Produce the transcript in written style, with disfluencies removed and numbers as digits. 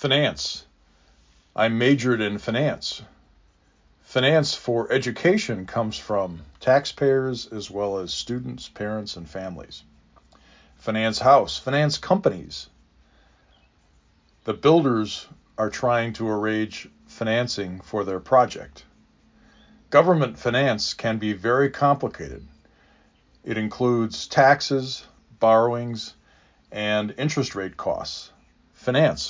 Finance. I majored in finance. Finance for education comes from taxpayers as well as students, parents, and families. Finance house, finance companies. The builders are trying to arrange financing for their project. Government finance can be very complicated. It includes taxes, borrowings, and interest rate costs. Finance